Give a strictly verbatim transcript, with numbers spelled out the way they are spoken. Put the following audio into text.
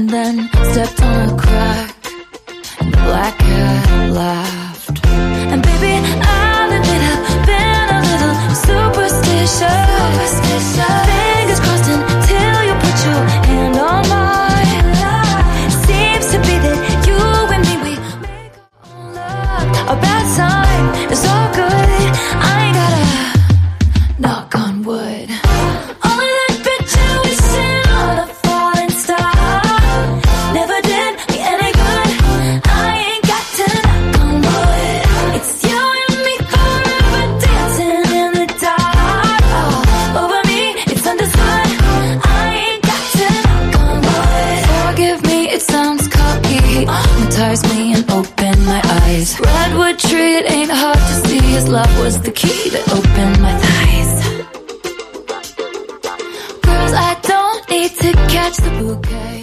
then stepped on a crack, and the black cat laughed. And baby, I'll admit I've been a little superstitious. Superstitious. Fingers crossed until you put your hand on mine. Seems to be that you and me, we make our own luck. A bad time is all good. I ain't gotta knock on wood. Only that bitch you wishing on a falling star never did me any good. I ain't got to knock on wood. It's you and me forever dancing in the dark. Oh, over me, it's understood. I ain't got to knock on wood. Forgive me, it sounds cocky. Hypnotize me and open my eyes. Redwood tree, it ain't hard to see. His love was the key that opened my thighs. Girls, I don't need to catch the bouquet.